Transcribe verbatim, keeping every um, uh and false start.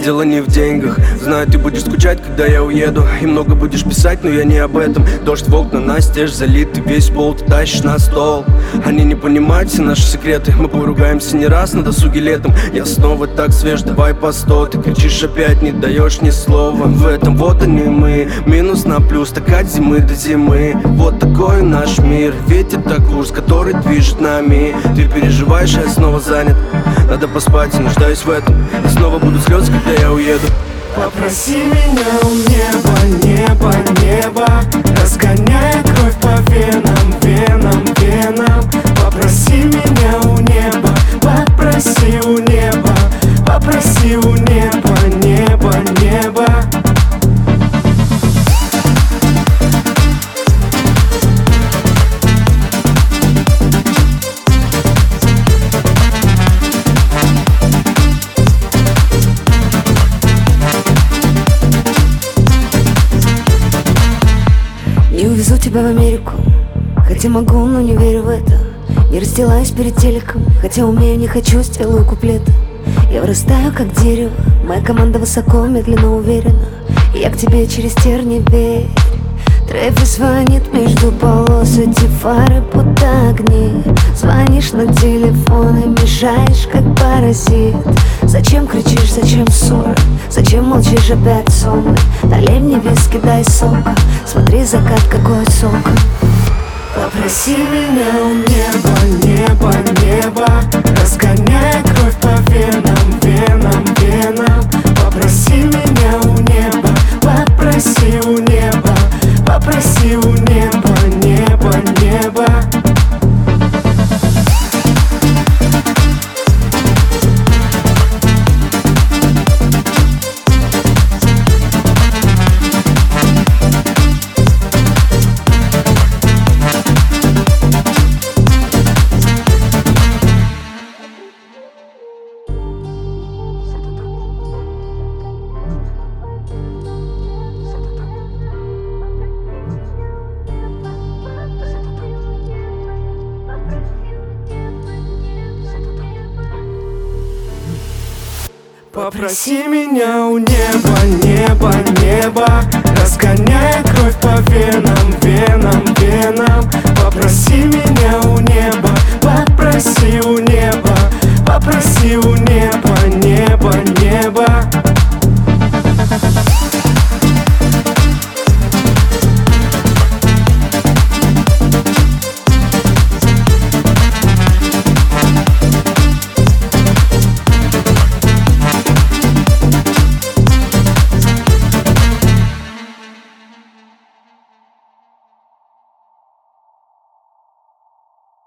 дело не в деньгах. Знаю, ты будешь скучать, когда я уеду, и много будешь писать, но я не об этом. Дождь в окна настежь залит, ты весь пол ты тащишь на стол. Они не понимают все наши секреты. Мы поругаемся не раз на досуге летом. Я снова так свеж, давай по сто. Ты кричишь опять, не даешь ни слова. В этом вот они мы, минус на плюс, так от зимы до зимы. Вот такой наш мир, ведь это курс, который движет нами. Ты переживаешь, а я снова занят. Надо поспать, и нуждаюсь в этом. И снова будут слезы, когда я уеду. Попроси меня у неба, небо, небо, разгоняя кровь по венам, венам, венам. Попроси меня у неба, попроси у неба, попроси у неба, небо, небо. Не увезу тебя в Америку, хотя могу, но не верю в это. Не расстилаюсь перед телеком, хотя умею, не хочу, сделаю куплеты. Я вырастаю как дерево, моя команда высоко, медленно, уверенно. И я к тебе через терни верю. Трефи звонит между полос, эти фары будто огни. Звонишь на телефон и мешаешь, как паразит. Зачем кричишь, зачем ссора? Зачем молчишь опять сонный? Налей мне виски, дай сока. Смотри, закат какой сок. Попроси меня у неба, небо, небо, разгоняя кровь по венам, венам, венам. Попроси меня у неба, попроси у неба, попроси у неба, небо, небо. Попроси меня у неба, небо, небо, разгоняя кровь по венам, венам, венам. Попроси меня у неба, попроси у неба, попроси у неба, небо, небо.